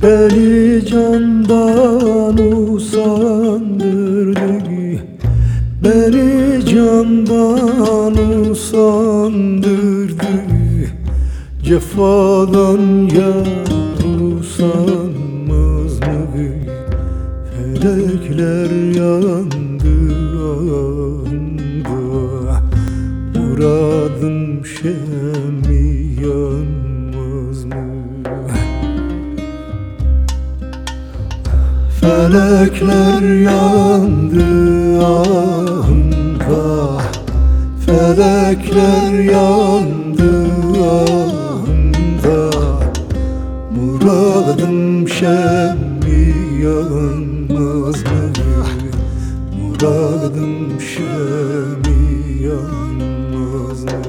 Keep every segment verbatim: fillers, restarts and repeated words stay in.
Beni candan usandırdı, beni candan usandırdı. Cefadan yar usanmaz mı? Felekler yandı anda, muradım şemi yanmaz mı? Felekler yandı anda, felekler yandı anda, muradım şemi yanmaz mı? Muradım şemi yanmaz mı?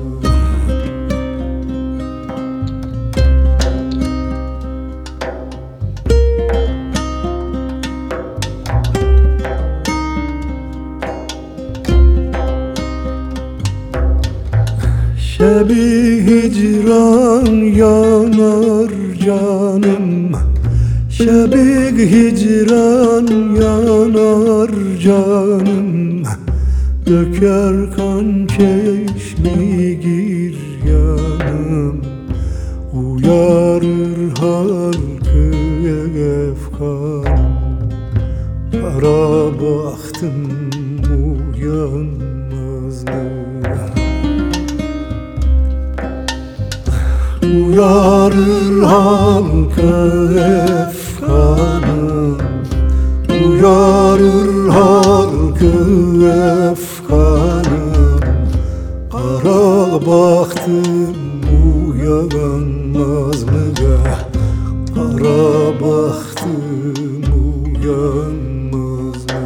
Şebi hicran yanar canım, şebi hicran yanar canım. Döker kan çeşmi giryanım, uyarır halkı efkan. Kara baktım uyanmaz mı? Uyarır halkı efkanım, uyarır halkı efkanım. Kara baktım uyanmaz mı? Kara baktım uyanmaz mı?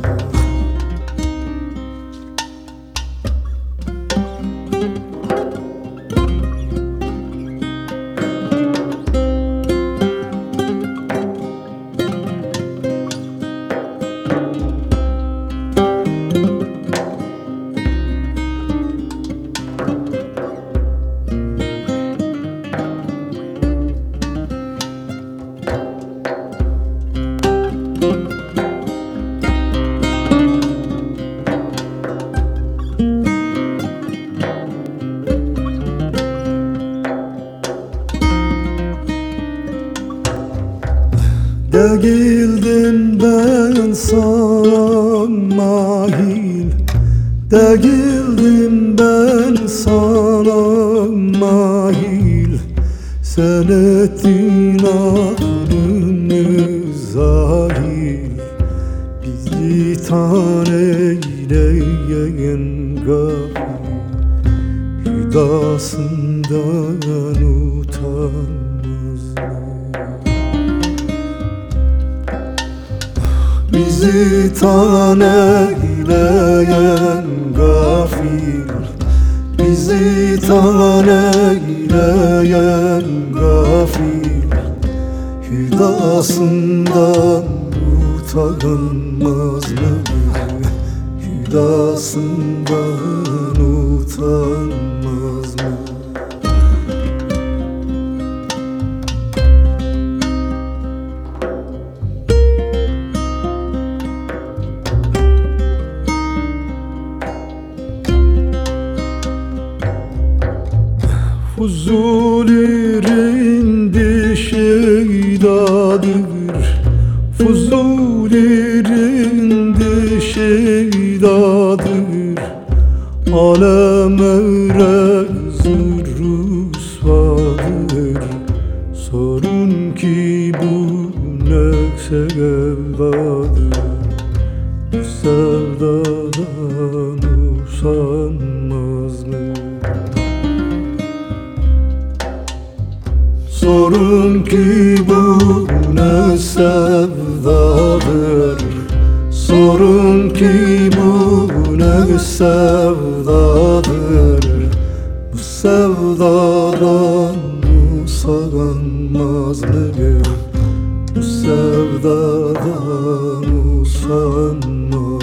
Değildim ben sana mahil, değildim ben sana mahil. Sen ettin aklımı zahil, bizi tan eyleyen gafil. Hüdasından utanmaz mı? Bizi tan eyleyen gafil, bizi tan eyleyen gafil. Hüdasından utanmaz mı? Hüdasından utanmaz mı? Fuzuli'nin dişidadır, Fuzuli'nin dişidadır. Aleme rezil rüsvadır. Sorun ki bu ne sevdadır, bu sevdadan usanmaz mı? Sorun ki bu ne sevdadır, sorun ki bu ne sevdadır. Bu sevdadan usanmaz mı? Bu sevdadan usanmaz